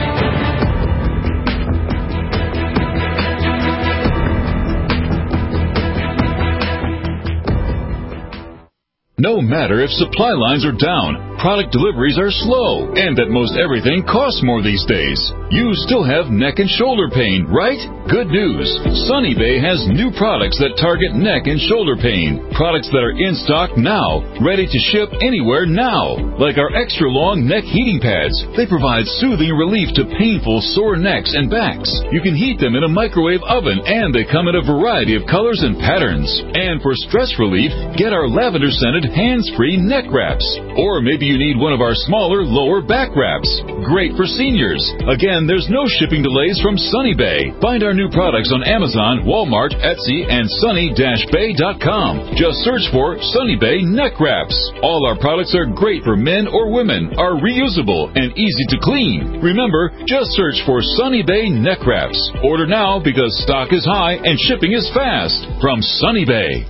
No matter if supply lines are down, product deliveries are slow, and that most everything costs more these days, you still have neck and shoulder pain, right? Good news. Sunny Bay has new products that target neck and shoulder pain. Products that are in stock now, ready to ship anywhere now. Like our extra long neck heating pads. They provide soothing relief to painful sore necks and backs. You can heat them in a microwave oven, and they come in a variety of colors and patterns. And for stress relief, get our lavender scented hands-free neck wraps. Or maybe you need one of our smaller lower back wraps. Great for seniors. Again, there's no shipping delays from Sunny Bay. Find our new products on Amazon, Walmart, Etsy, and sunny dash bay dot com. Just search for Sunny Bay neck wraps. All our products are great for men or women, are reusable, and easy to clean. Remember, just search for Sunny Bay neck wraps. Order now because stock is high and shipping is fast. From Sunny Bay.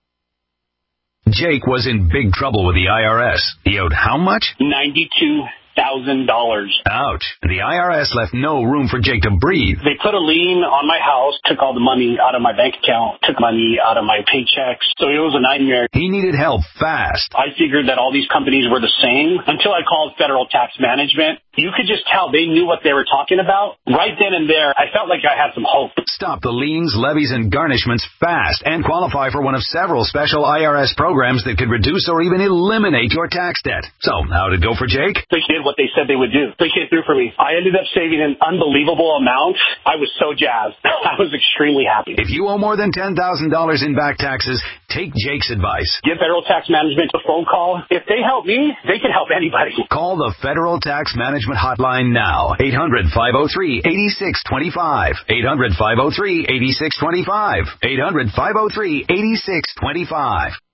Jake was in big trouble with the I R S. He owed how much? ninety-two thousand dollars. Ouch. The I R S left no room for Jake to breathe. They put a lien on my house, took all the money out of my bank account, took money out of my paychecks. So it was a nightmare. He needed help fast. I figured that all these companies were the same until I called Federal Tax Management. You could just tell they knew what they were talking about. Right then and there, I felt like I had some hope. Stop the liens, levies, and garnishments fast and qualify for one of several special I R S programs that could reduce or even eliminate your tax debt. So, how'd it go for Jake? They did what they said they would do. They came through for me. I ended up saving an unbelievable amount. I was so jazzed. I was extremely happy. If you owe more than ten thousand dollars in back taxes, take Jake's advice. Give Federal Tax Management a phone call. If they help me, they can help anybody. Call the Federal Tax Management Hotline now. eight hundred, five oh three, eight six two five. eight hundred, five oh three, eight six two five. eight hundred, five oh three, eight six two five.